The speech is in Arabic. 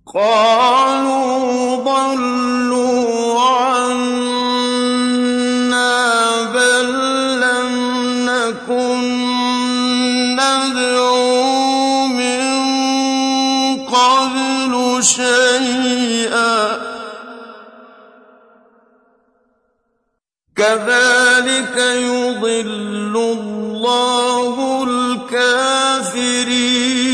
قَالُوا ضَلُّوا عَنَّا بَل لَّمْ نَكُن نَّدْعُو مِن قَبْلُ شَيْئًا ۚ كَذَٰلِكَ يُضِلُّ اللَّهُ الْكَافِرِينَ